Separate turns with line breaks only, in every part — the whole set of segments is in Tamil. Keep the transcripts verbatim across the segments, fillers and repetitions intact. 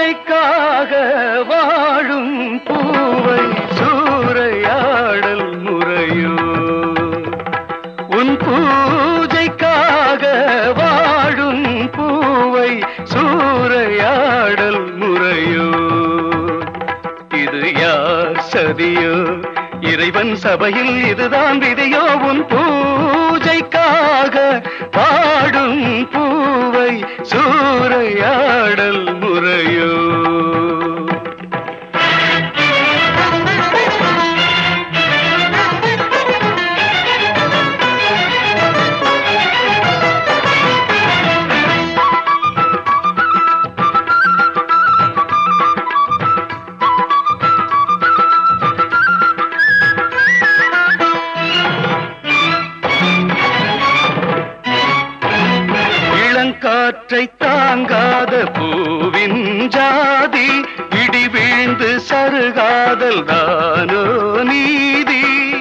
பூஜைக்காக வாழும் பூவை சூறையாடல் முறையோ உன் பூஜைக்காக வாழும் பூவை சூறையாடல் முறையோ இது யார் சதியோ இறைவன் சபையில் இதுதான் விதியோ உன் பூஜைக்காக பாடும் பூவை சூறையாடல் முறையோ காற்றை தாங்காத பூவின் ஜாதி இடி வீழ்ந்து சருகாதல் தானோ நீதி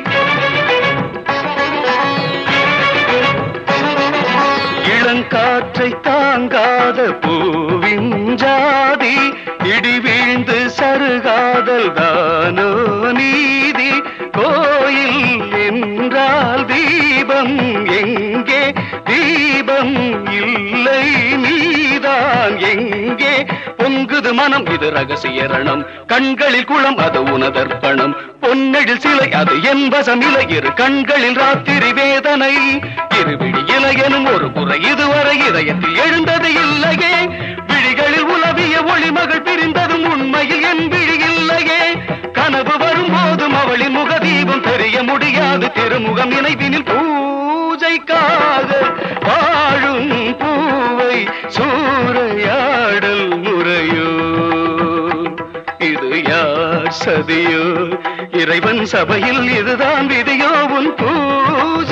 இளங்காற்றை தாங்காத பூவின் ஜாதி இடி வீழ்ந்து சருகாதல் தானோ நீதி கோயில் என்றால் தீபம் எங்கே தீபம் இல்லை நீதான் எங்கே பொங்குது மனம் இது ரகசிய ரணம் கண்களில் குளம் அது உனதர்ப்பணம் பொன்னெழில் சிலை அது என் வசமில்லை இரு கண்களில் ராத்திரி வேதனை இருவிழி இலையனும் ஒரு முறை இதுவரை இதயத்தில் எழுந்தது இல்லையே விழிகளில் உலவிய ஒளிமகள் பிரிந்ததும் உண்மையில் என் விழி இல்லையே கனவு வரும்போதும் அவளின் முகதீபம் தெரிய முடியாது திருமுகம் நினைவினில் பூஜைக்காக வாழும் பூவை சூறையாடல் முறையோ இது யார் சதியோ இறைவன் சபையில் இதுதான் விதியோ உன் பூ